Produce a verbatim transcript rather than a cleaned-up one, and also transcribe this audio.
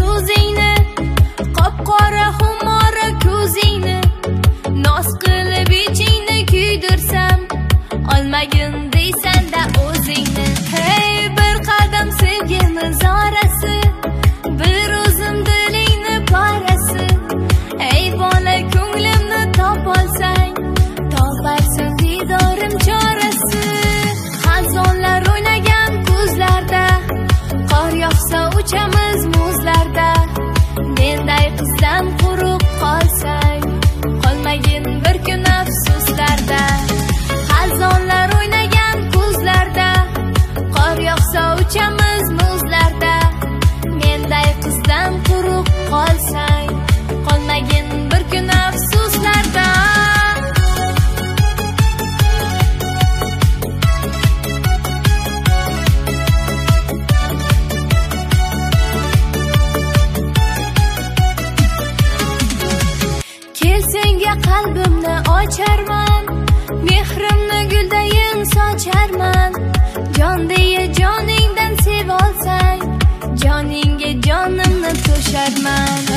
so'zingni, qop-qora xumora ko'zingni, noz qilib ichingni kuydirsam, olmagin deysan-da o'zingni. Hey, bir qadam sevgimiz orasi, bir o'zim dilingni parasi. Ey bola, ko'nglimni topolsang, toparsan didorim chorasi. Xazonlar o'ynagan ko'zlarda, qor yog'sa uchamiz muzlarda. Menday qizdan quruq qolsang, qolmagin bir kun afsuslarda. Xazonlar o'ynagan ko'zlarda, qor yog'sa uchamiz muzlarda. Menday qizdan quruq qolsang, qolmagin bir kun afsuslarda. Senga qalbimni ocharman, mehrimni guldayin socharman. Jon deya joningdan sev olsang, joningga jonimni to'sharman.